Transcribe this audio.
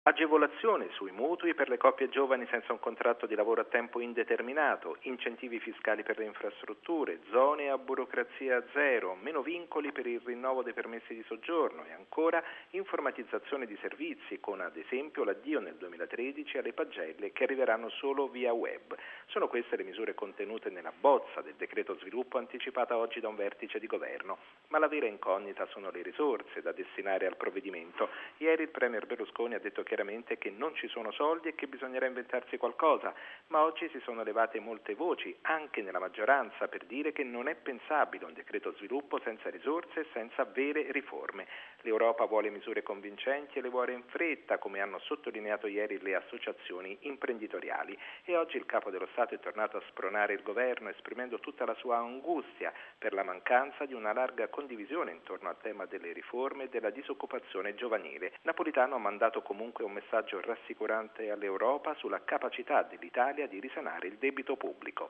Agevolazioni sui mutui per le coppie giovani senza un contratto di lavoro a tempo indeterminato, incentivi fiscali per le infrastrutture, zone a burocrazia zero, meno vincoli per il rinnovo dei permessi di soggiorno e ancora informatizzazione di servizi con ad esempio l'addio nel 2013 alle pagelle che arriveranno solo via web. Sono queste le misure contenute nella bozza del decreto sviluppo anticipata oggi da un vertice di governo, ma la vera incognita sono le risorse da destinare al provvedimento. Ieri il premier Berlusconi ha detto chiaramente che non ci sono soldi e che bisognerà inventarsi qualcosa, ma oggi si sono levate molte voci, anche nella maggioranza, per dire che non è pensabile un decreto sviluppo senza risorse e senza vere riforme. L'Europa vuole misure convincenti e le vuole in fretta, come hanno sottolineato ieri le associazioni imprenditoriali. E oggi il Capo dello Stato è tornato a spronare il governo, esprimendo tutta la sua angustia per la mancanza di una larga condivisione intorno al tema delle riforme e della disoccupazione giovanile. Napolitano ha mandato comunque un messaggio rassicurante all'Europa sulla capacità dell'Italia di risanare il debito pubblico.